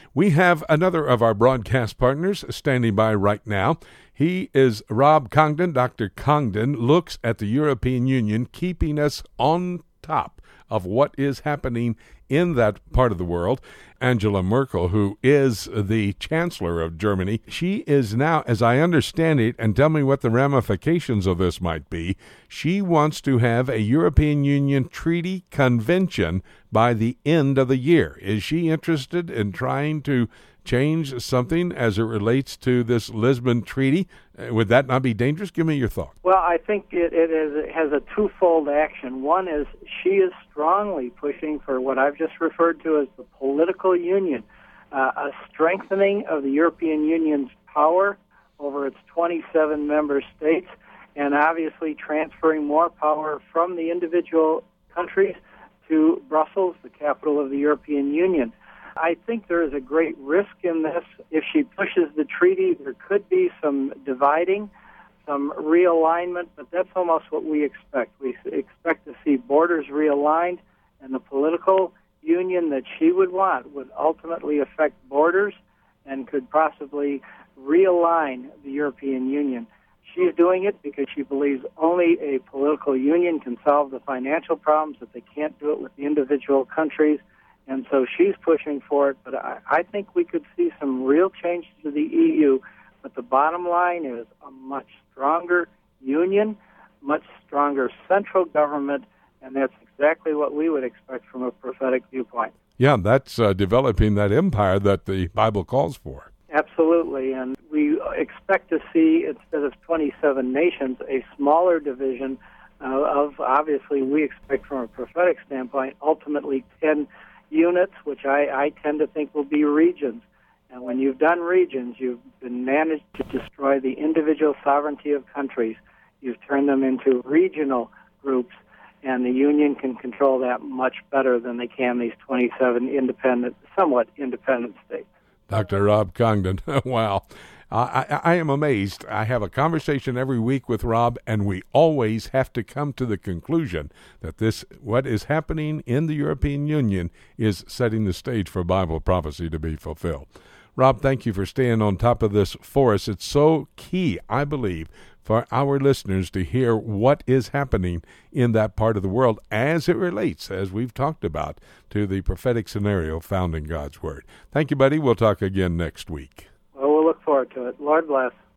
We have another of our broadcast partners standing by right now. He is Rob Congdon. Dr. Congdon looks at the European Union, keeping us on top of what is happening in that part of the world. Angela Merkel, who is the Chancellor of Germany, she is now, as I understand it, and tell me what the ramifications of this might be, she wants to have a European Union treaty convention by the end of the year. Is she interested in trying to change something as it relates to this Lisbon Treaty? Would that not be dangerous? Give me your thought. Well, I think it has a twofold action. One is she is strongly pushing for what I've just referred to as the political union, a strengthening of the European Union's power over its 27 member states, and obviously transferring more power from the individual countries to Brussels, the capital of the European Union. I think there is a great risk in this. If she pushes the treaty, there could be some dividing, some realignment, but that's almost what we expect. We expect to see borders realigned, and the political union that she would want would ultimately affect borders and could possibly realign the European Union. She's doing it because she believes only a political union can solve the financial problems, that they can't do it with the individual countries. And so she's pushing for it, but I think we could see some real changes to the EU. But the bottom line is a much stronger union, much stronger central government, and that's exactly what we would expect from a prophetic viewpoint. Yeah, that's developing that empire that the Bible calls for. Absolutely, and we expect to see, instead of 27 nations, a smaller division of, obviously, we expect from a prophetic standpoint, ultimately 10 units, which I tend to think will be regions. And when you've done regions, you've been managed to destroy the individual sovereignty of countries. You've turned them into regional groups, and the Union can control that much better than they can these 27 somewhat independent states. Dr. Rob Congdon, wow. I am amazed. I have a conversation every week with Rob, and we always have to come to the conclusion that what is happening in the European Union is setting the stage for Bible prophecy to be fulfilled. Rob, thank you for staying on top of this for us. It's so key, I believe, for our listeners to hear what is happening in that part of the world as it relates, as we've talked about, to the prophetic scenario found in God's Word. Thank you, buddy. We'll talk again next week. Well, we'll look forward to it. Lord bless.